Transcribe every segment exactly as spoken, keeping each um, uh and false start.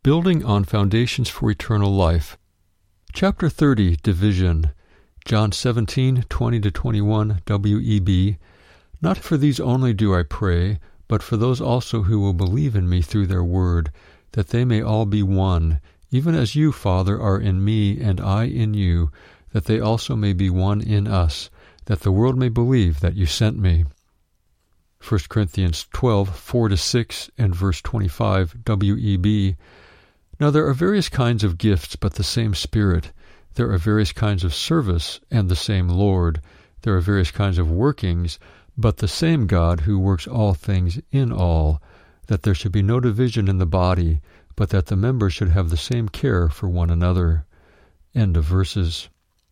Building on Foundations for Eternal Life. Chapter thirty, Division. John seventeen, twenty to twenty-one, W E B. Not for these only do I pray, but for those also who will believe in me through their word, that they may all be one, even as you, Father, are in me and I in you, that they also may be one in us, that the world may believe that you sent me. First Corinthians twelve, four to six, and verse twenty-five, W E B. Now there are various kinds of gifts, but the same Spirit. There are various kinds of service, and the same Lord. There are various kinds of workings, but the same God who works all things in all, that there should be no division in the body, but that the members should have the same care for one another. End of verses.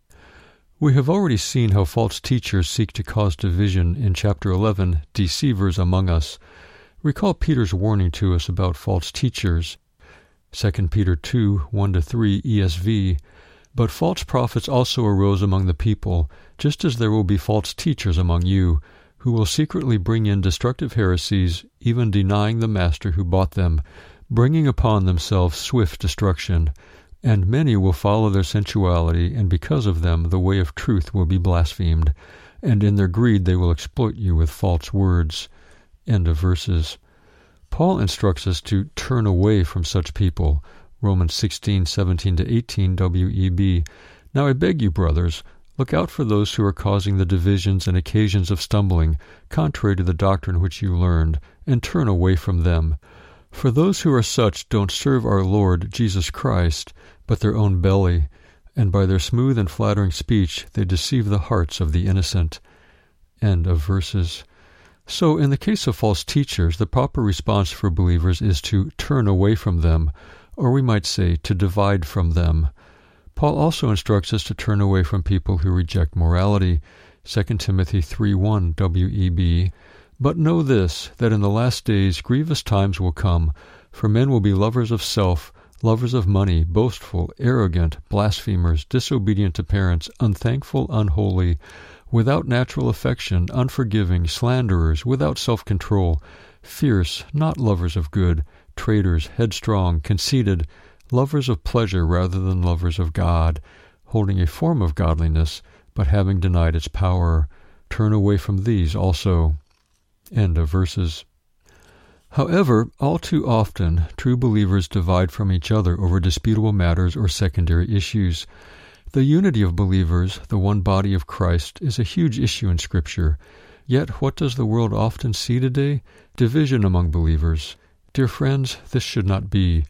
We have already seen how false teachers seek to cause division in chapter eleven, Deceivers Among Us. Recall Peter's warning to us about false teachers. Second Peter two, one to three, E S V. But false prophets also arose among the people, just as there will be false teachers among you, who will secretly bring in destructive heresies, even denying the Master who bought them, bringing upon themselves swift destruction. And many will follow their sensuality, and because of them the way of truth will be blasphemed, and in their greed they will exploit you with false words. End of verses. Paul instructs us to turn away from such people. Romans sixteen, seventeen to eighteen, W E B. Now I beg you, brothers, look out for those who are causing the divisions and occasions of stumbling, contrary to the doctrine which you learned, and turn away from them. For those who are such don't serve our Lord Jesus Christ, but their own belly, and by their smooth and flattering speech they deceive the hearts of the innocent. End of verses. So, in the case of false teachers, the proper response for believers is to turn away from them, or we might say, to divide from them. Paul also instructs us to turn away from people who reject morality. Second Timothy three one, W E B. But know this, that in the last days grievous times will come, for men will be lovers of self, lovers of money, boastful, arrogant, blasphemers, disobedient to parents, unthankful, unholy, without natural affection, unforgiving, slanderers, without self-control, fierce, not lovers of good, traitors, headstrong, conceited, lovers of pleasure rather than lovers of God, holding a form of godliness, but having denied its power. Turn away from these also. End of verses. However, all too often, true believers divide from each other over disputable matters or secondary issues. The unity of believers, the one body of Christ, is a huge issue in Scripture. Yet what does the world often see today? Division among believers. Dear friends, this should not be.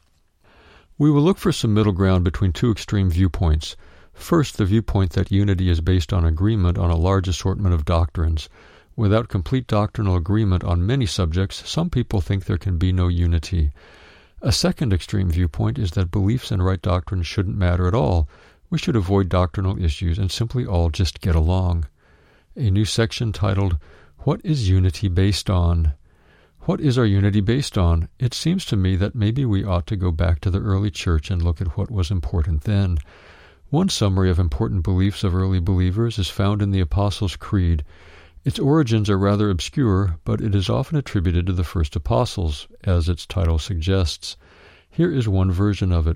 We will look for some middle ground between two extreme viewpoints. First, the viewpoint that unity is based on agreement on a large assortment of doctrines. Without complete doctrinal agreement on many subjects, some people think there can be no unity. A second extreme viewpoint is that beliefs and right doctrine shouldn't matter at all. We should avoid doctrinal issues and simply all just get along. A new section titled, What is Unity Based On? What is our unity based on? It seems to me that maybe we ought to go back to the early church and look at what was important then. One summary of important beliefs of early believers is found in the Apostles' Creed. Its origins are rather obscure, but it is often attributed to the first apostles, as its title suggests. Here is one version of it.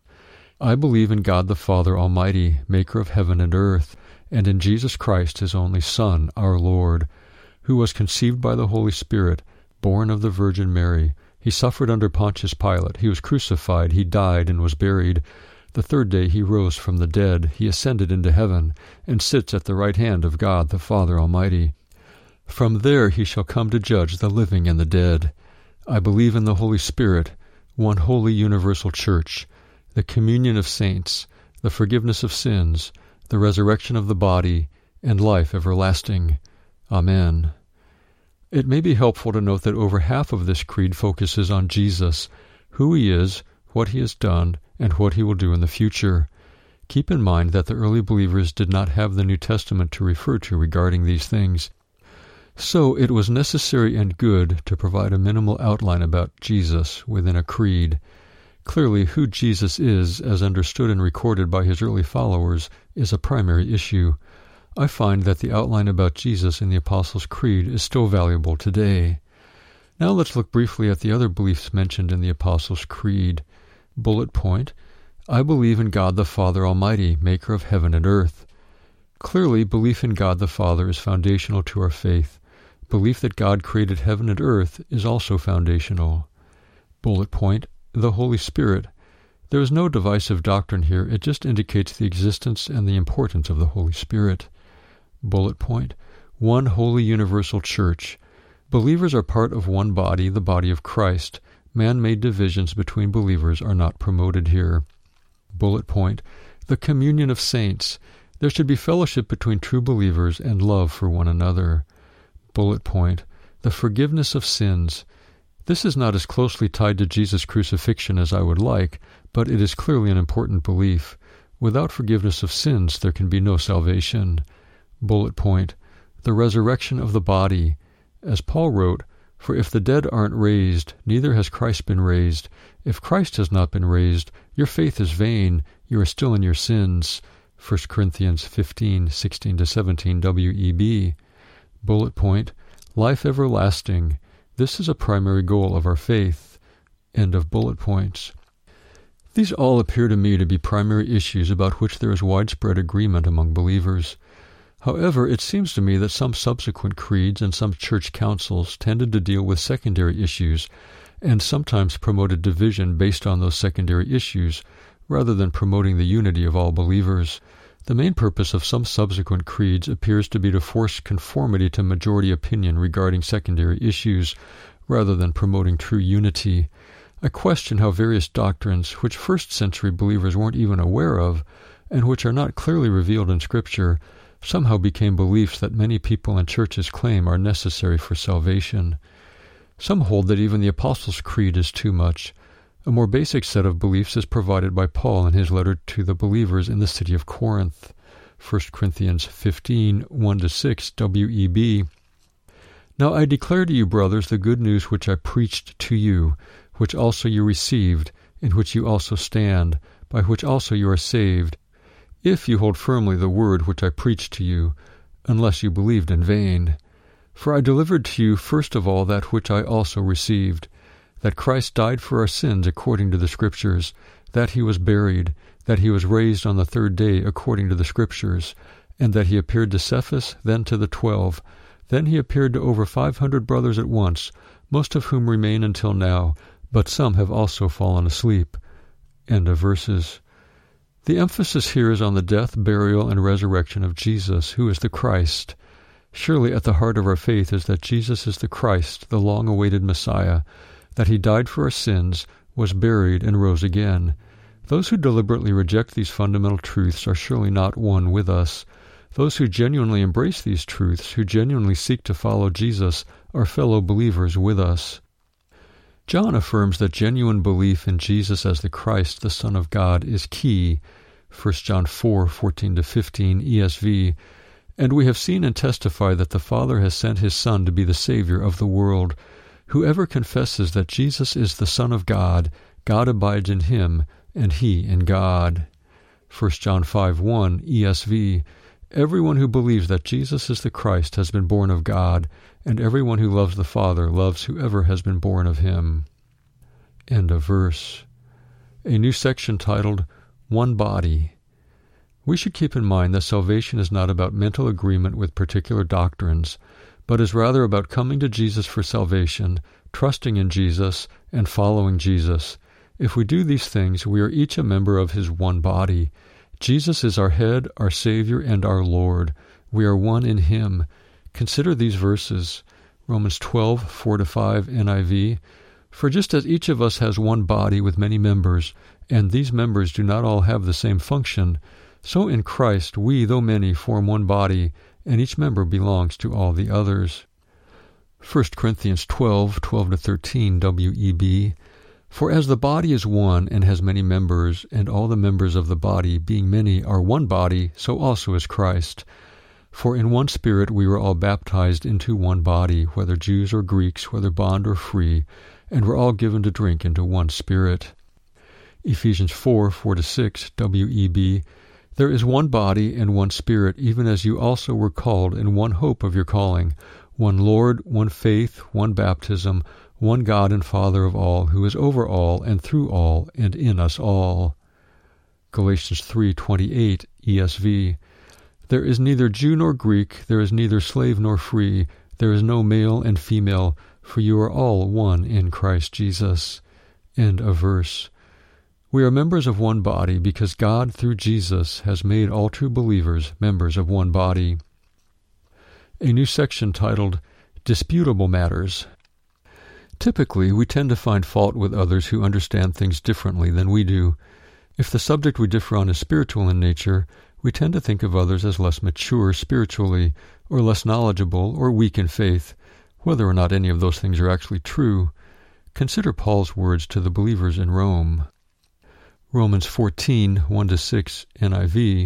I believe in God the Father Almighty, maker of heaven and earth, and in Jesus Christ, his only Son, our Lord, who was conceived by the Holy Spirit, born of the Virgin Mary. He suffered under Pontius Pilate. He was crucified. He died and was buried. The third day he rose from the dead. He ascended into heaven, and sits at the right hand of God the Father Almighty. From there he shall come to judge the living and the dead. I believe in the Holy Spirit, one holy universal church, the communion of saints, the forgiveness of sins, the resurrection of the body, and life everlasting. Amen. It may be helpful to note that over half of this creed focuses on Jesus, who he is, what he has done, and what he will do in the future. Keep in mind that the early believers did not have the New Testament to refer to regarding these things. So it was necessary and good to provide a minimal outline about Jesus within a creed. Clearly, who Jesus is, as understood and recorded by his early followers, is a primary issue. I find that the outline about Jesus in the Apostles' Creed is still valuable today. Now let's look briefly at the other beliefs mentioned in the Apostles' Creed. Bullet point: I believe in God the Father Almighty, maker of heaven and earth. Clearly, belief in God the Father is foundational to our faith. Belief that God created heaven and earth is also foundational. Bullet point: the Holy Spirit. There is no divisive doctrine here. It just indicates the existence and the importance of the Holy Spirit. Bullet point: one holy universal church. Believers are part of one body, the body of Christ. Man-made divisions between believers are not promoted here. Bullet point: the communion of saints. There should be fellowship between true believers and love for one another. Bullet point: the forgiveness of sins. This is not as closely tied to Jesus' crucifixion as I would like, but it is clearly an important belief. Without forgiveness of sins, there can be no salvation. Bullet point: the resurrection of the body. As Paul wrote, "For if the dead aren't raised, neither has Christ been raised. If Christ has not been raised, your faith is vain, you are still in your sins." First Corinthians fifteen, sixteen to seventeen W E B. Bullet point: life everlasting. This is a primary goal of our faith. End of bullet points. These all appear to me to be primary issues about which there is widespread agreement among believers. However, it seems to me that some subsequent creeds and some church councils tended to deal with secondary issues and sometimes promoted division based on those secondary issues rather than promoting the unity of all believers. The main purpose of some subsequent creeds appears to be to force conformity to majority opinion regarding secondary issues rather than promoting true unity. I question how various doctrines, which first-century believers weren't even aware of, and which are not clearly revealed in Scripture, somehow became beliefs that many people and churches claim are necessary for salvation. Some hold that even the Apostles' Creed is too much. A more basic set of beliefs is provided by Paul in his letter to the believers in the city of Corinth. First Corinthians fifteen, one to six W E B. Now I declare to you, brothers, the good news which I preached to you, which also you received, in which you also stand, by which also you are saved, if you hold firmly the word which I preached to you, unless you believed in vain. For I delivered to you first of all that which I also received, that Christ died for our sins according to the Scriptures, that he was buried, that he was raised on the third day according to the Scriptures, and that he appeared to Cephas, then to the twelve. Then he appeared to over five hundred brothers at once, most of whom remain until now, but some have also fallen asleep. End of verses. The emphasis here is on the death, burial, and resurrection of Jesus, who is the Christ. Surely at the heart of our faith is that Jesus is the Christ, the long-awaited Messiah, that he died for our sins, was buried, and rose again. Those who deliberately reject these fundamental truths are surely not one with us. Those who genuinely embrace these truths, who genuinely seek to follow Jesus, are fellow believers with us. John affirms that genuine belief in Jesus as the Christ, the Son of God, is key. First John four, fourteen to fifteen E S V. And we have seen and testified that the Father has sent his Son to be the Savior of the world. Whoever confesses that Jesus is the Son of God, God abides in him, and he in God. First John five, one E S V. Everyone who believes that Jesus is the Christ has been born of God, and everyone who loves the Father loves whoever has been born of him. End of verse. A new section titled, One Body. We should keep in mind that salvation is not about mental agreement with particular doctrines, but is rather about coming to Jesus for salvation, trusting in Jesus, and following Jesus. If we do these things, we are each a member of his one body. Jesus is our head, our Savior, and our Lord. We are one in him. Consider these verses. Romans twelve, four to five N I V. For just as each of us has one body with many members, and these members do not all have the same function, so in Christ we, though many, form one body, and each member belongs to all the others. First Corinthians twelve, twelve to thirteen W E B. For as the body is one and has many members, and all the members of the body, being many, are one body, so also is Christ. For in one Spirit we were all baptized into one body, whether Jews or Greeks, whether bond or free, and were all given to drink into one Spirit. Ephesians four, four to six W E B. There is one body and one Spirit, even as you also were called in one hope of your calling, one Lord, one faith, one baptism, one God and Father of all, who is over all and through all and in us all. Galatians three twenty-eight, E S V. There is neither Jew nor Greek, there is neither slave nor free, there is no male and female, for you are all one in Christ Jesus. End of verse. We are members of one body because God, through Jesus, has made all true believers members of one body. A new section titled Disputable Matters. Typically, we tend to find fault with others who understand things differently than we do. If the subject we differ on is spiritual in nature, we tend to think of others as less mature spiritually, or less knowledgeable, or weak in faith, whether or not any of those things are actually true. Consider Paul's words to the believers in Rome. Romans fourteen, one to six, N I V.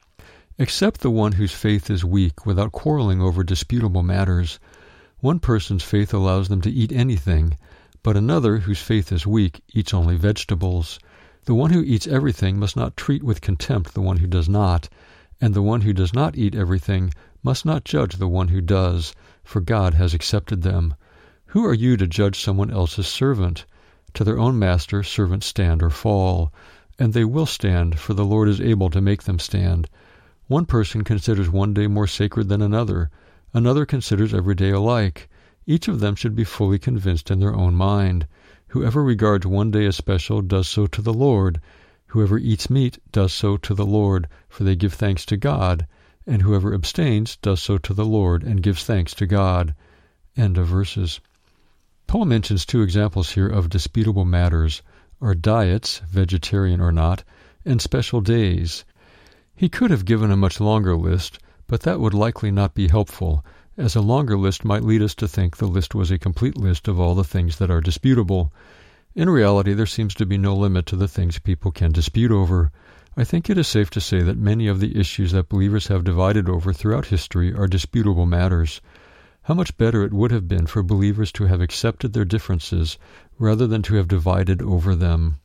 Accept the one whose faith is weak without quarreling over disputable matters. One person's faith allows them to eat anything, but another whose faith is weak eats only vegetables. The one who eats everything must not treat with contempt the one who does not, and the one who does not eat everything must not judge the one who does, for God has accepted them. Who are you to judge someone else's servant? To their own master servants stand or fall, and they will stand, for the Lord is able to make them stand. One person considers one day more sacred than another. Another considers every day alike. Each of them should be fully convinced in their own mind. Whoever regards one day as special does so to the Lord. Whoever eats meat does so to the Lord, for they give thanks to God. And whoever abstains does so to the Lord and gives thanks to God. End of verses. Paul mentions two examples here of disputable matters, are diets, vegetarian or not, and special days. He could have given a much longer list, but that would likely not be helpful, as a longer list might lead us to think the list was a complete list of all the things that are disputable. In reality, there seems to be no limit to the things people can dispute over. I think it is safe to say that many of the issues that believers have divided over throughout history are disputable matters. How much better it would have been for believers to have accepted their differences rather than to have divided over them.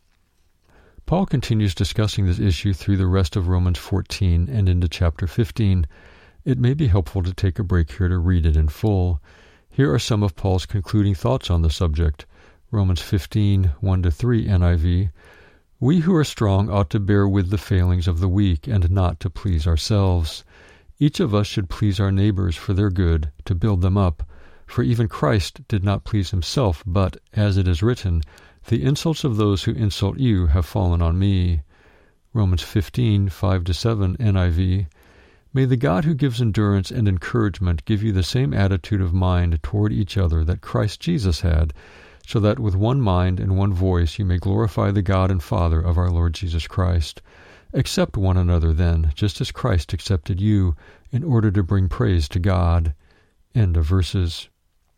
Paul continues discussing this issue through the rest of Romans fourteen and into chapter fifteen. It may be helpful to take a break here to read it in full. Here are some of Paul's concluding thoughts on the subject. Romans fifteen, one to three, N I V. We who are strong ought to bear with the failings of the weak and not to please ourselves. Each of us should please our neighbors for their good, to build them up. For even Christ did not please himself, but, as it is written, the insults of those who insult you have fallen on me. Romans fifteen, five to seven, N I V. May the God who gives endurance and encouragement give you the same attitude of mind toward each other that Christ Jesus had, so that with one mind and one voice you may glorify the God and Father of our Lord Jesus Christ. Accept one another then, just as Christ accepted you, in order to bring praise to God. End of verses.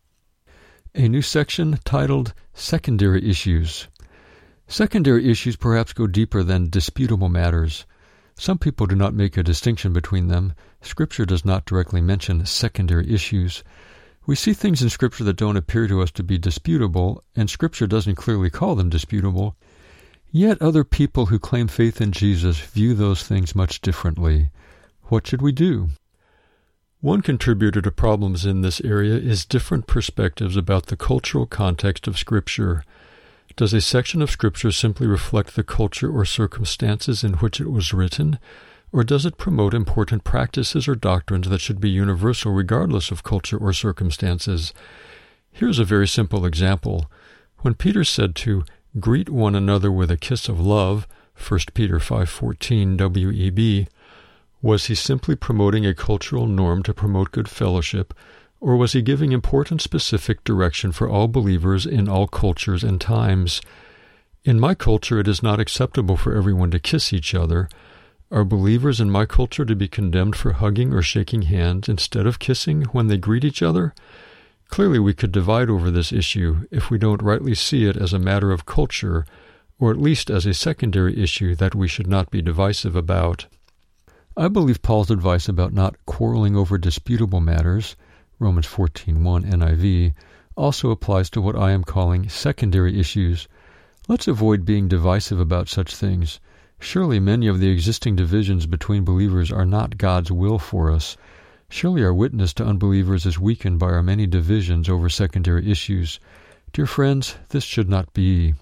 A new section titled Secondary Issues. Secondary issues perhaps go deeper than disputable matters. Some people do not make a distinction between them. Scripture does not directly mention secondary issues. We see things in Scripture that don't appear to us to be disputable, and Scripture doesn't clearly call them disputable. Yet other people who claim faith in Jesus view those things much differently. What should we do? One contributor to problems in this area is different perspectives about the cultural context of Scripture. Does a section of Scripture simply reflect the culture or circumstances in which it was written, or does it promote important practices or doctrines that should be universal regardless of culture or circumstances? Here's a very simple example. When Peter said to greet one another with a kiss of love, First Peter five fourteen W E B, was he simply promoting a cultural norm to promote good fellowship, or was he giving important specific direction for all believers in all cultures and times? In my culture, it is not acceptable for everyone to kiss each other. Are believers in my culture to be condemned for hugging or shaking hands instead of kissing when they greet each other? Clearly, we could divide over this issue if we don't rightly see it as a matter of culture, or at least as a secondary issue that we should not be divisive about. I believe Paul's advice about not quarreling over disputable matters, Romans fourteen one N I V, also applies to what I am calling secondary issues. Let's avoid being divisive about such things. Surely many of the existing divisions between believers are not God's will for us. Surely our witness to unbelievers is weakened by our many divisions over secondary issues. Dear friends, this should not be.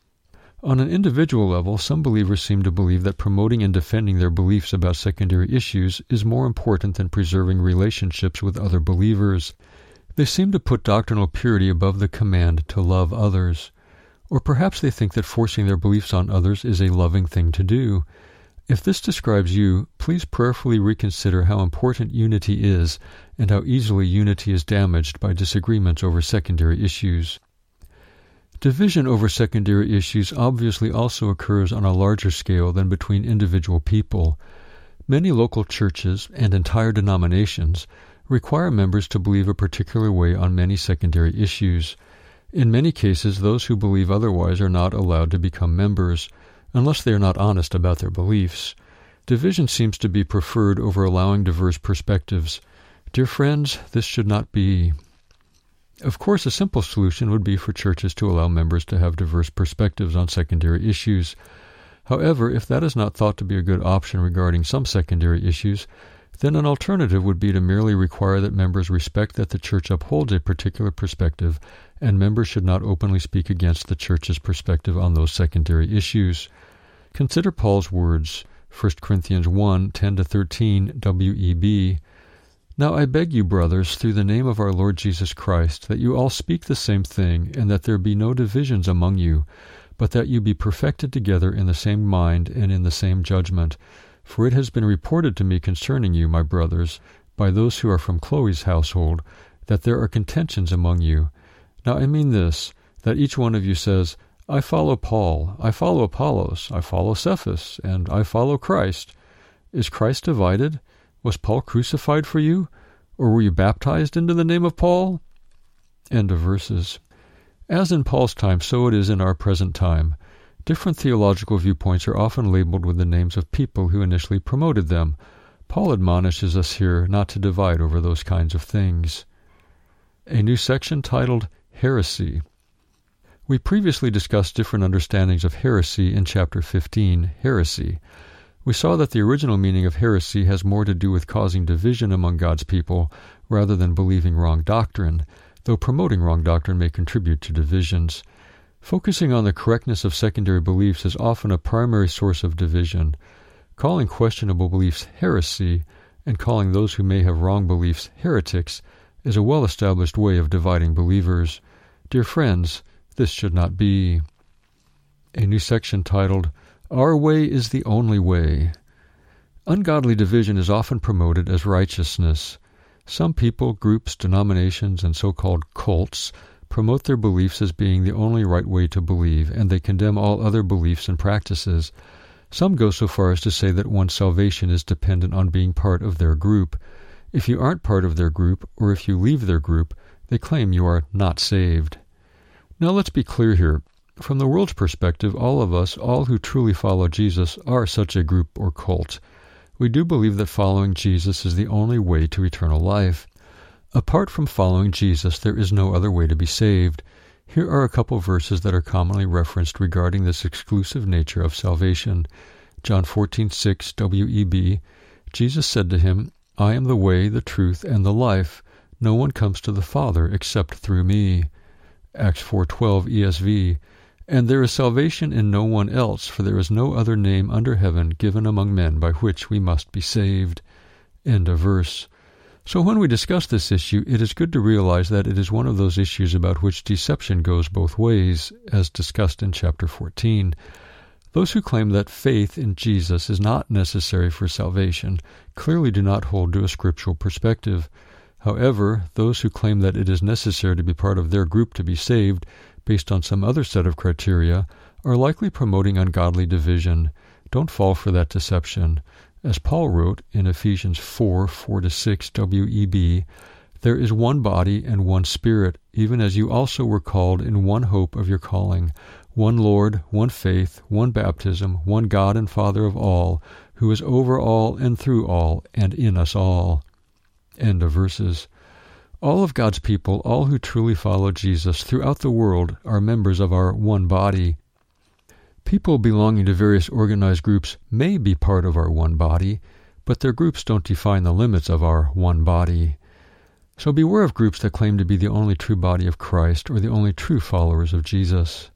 On an individual level, some believers seem to believe that promoting and defending their beliefs about secondary issues is more important than preserving relationships with other believers. They seem to put doctrinal purity above the command to love others. Or perhaps they think that forcing their beliefs on others is a loving thing to do. If this describes you, please prayerfully reconsider how important unity is and how easily unity is damaged by disagreements over secondary issues. Division over secondary issues obviously also occurs on a larger scale than between individual people. Many local churches and entire denominations require members to believe a particular way on many secondary issues. In many cases, those who believe otherwise are not allowed to become members, unless they are not honest about their beliefs. Division seems to be preferred over allowing diverse perspectives. Dear friends, this should not be. Of course, a simple solution would be for churches to allow members to have diverse perspectives on secondary issues. However, if that is not thought to be a good option regarding some secondary issues, then an alternative would be to merely require that members respect that the church upholds a particular perspective, and members should not openly speak against the church's perspective on those secondary issues. Consider Paul's words, First Corinthians one, ten to thirteen, W E B. Now I beg you, brothers, through the name of our Lord Jesus Christ, that you all speak the same thing, and that there be no divisions among you, but that you be perfected together in the same mind and in the same judgment. For it has been reported to me concerning you, my brothers, by those who are from Chloe's household, that there are contentions among you. Now I mean this, that each one of you says, I follow Paul, I follow Apollos, I follow Cephas, and I follow Christ. Is Christ divided? Was Paul crucified for you? Or were you baptized into the name of Paul? End of verses. As in Paul's time, so it is in our present time. Different theological viewpoints are often labeled with the names of people who initially promoted them. Paul admonishes us here not to divide over those kinds of things. A new section titled Heresy. We previously discussed different understandings of heresy in chapter fifteen, Heresy. We saw that the original meaning of heresy has more to do with causing division among God's people rather than believing wrong doctrine, though promoting wrong doctrine may contribute to divisions. Focusing on the correctness of secondary beliefs is often a primary source of division. Calling questionable beliefs heresy and calling those who may have wrong beliefs heretics is a well-established way of dividing believers. Dear friends, this should not be. A new section titled, Our Way is the Only Way. Ungodly division is often promoted as righteousness. Some people, groups, denominations, and so-called cults promote their beliefs as being the only right way to believe, and they condemn all other beliefs and practices. Some go so far as to say that one's salvation is dependent on being part of their group. If you aren't part of their group, or if you leave their group, they claim you are not saved. Now let's be clear here. From the world's perspective, all of us, all who truly follow Jesus, are such a group or cult. We do believe that following Jesus is the only way to eternal life. Apart from following Jesus, there is no other way to be saved. Here are a couple verses that are commonly referenced regarding this exclusive nature of salvation. John fourteen six, W E B. Jesus said to him, I am the way, the truth, and the life. No one comes to the Father except through me. Acts four twelve, E S V. And there is salvation in no one else, for there is no other name under heaven given among men by which we must be saved. End of verse. So when we discuss this issue, it is good to realize that it is one of those issues about which deception goes both ways, as discussed in chapter fourteen. Those who claim that faith in Jesus is not necessary for salvation clearly do not hold to a scriptural perspective. However, those who claim that it is necessary to be part of their group to be saved, based on some other set of criteria, are likely promoting ungodly division. Don't fall for that deception. As Paul wrote in Ephesians four, four to six, W E B, there is one body and one Spirit, even as you also were called in one hope of your calling, one Lord, one faith, one baptism, one God and Father of all, who is over all and through all and in us all. End of verses. All of God's people, all who truly follow Jesus throughout the world, are members of our one body. People belonging to various organized groups may be part of our one body, but their groups don't define the limits of our one body. So beware of groups that claim to be the only true body of Christ or the only true followers of Jesus.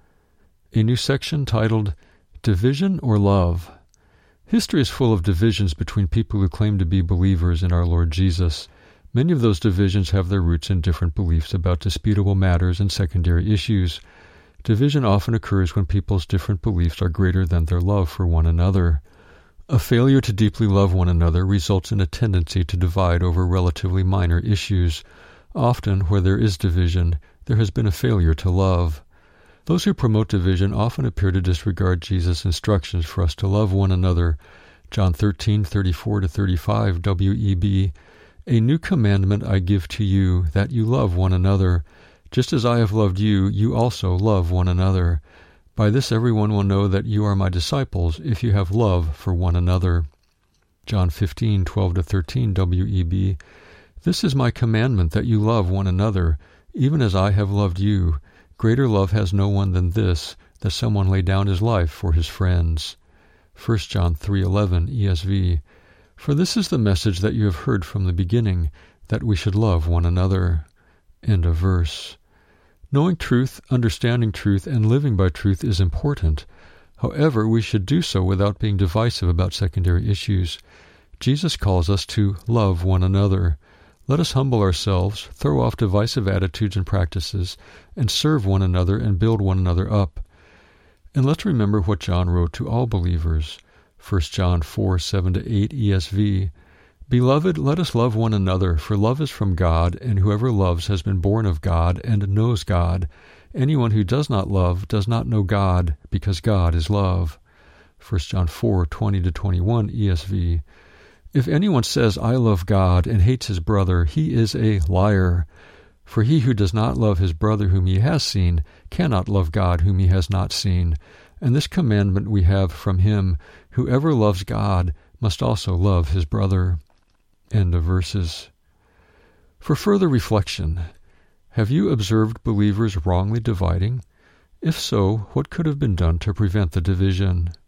A new section titled, Division or Love? History is full of divisions between people who claim to be believers in our Lord Jesus. Many of those divisions have their roots in different beliefs about disputable matters and secondary issues. Division often occurs when people's different beliefs are greater than their love for one another. A failure to deeply love one another results in a tendency to divide over relatively minor issues. Often, where there is division, there has been a failure to love. Those who promote division often appear to disregard Jesus' instructions for us to love one another. John thirteen, thirty-four to thirty-five, W E B, A new commandment I give to you, that you love one another. Just as I have loved you, you also love one another. By this everyone will know that you are my disciples, if you have love for one another. John fifteen, twelve to thirteen, W E B, This is my commandment, that you love one another, even as I have loved you. Greater love has no one than this, that someone lay down his life for his friends. First John three eleven, E S V, For this is the message that you have heard from the beginning, that we should love one another. End of verse. Knowing truth, understanding truth, and living by truth is important. However, we should do so without being divisive about secondary issues. Jesus calls us to love one another. Let us humble ourselves, throw off divisive attitudes and practices, and serve one another and build one another up. And let's remember what John wrote to all believers. First John four, seven to eight, E S V, Beloved, let us love one another, for love is from God, and whoever loves has been born of God and knows God. Anyone who does not love does not know God, because God is love. First John four, twenty to twenty-one, E S V, If anyone says, I love God, and hates his brother, he is a liar. For he who does not love his brother whom he has seen cannot love God whom he has not seen. And this commandment we have from him, whoever loves God must also love his brother. End of verses. For further reflection, have you observed believers wrongly dividing? If so, what could have been done to prevent the division?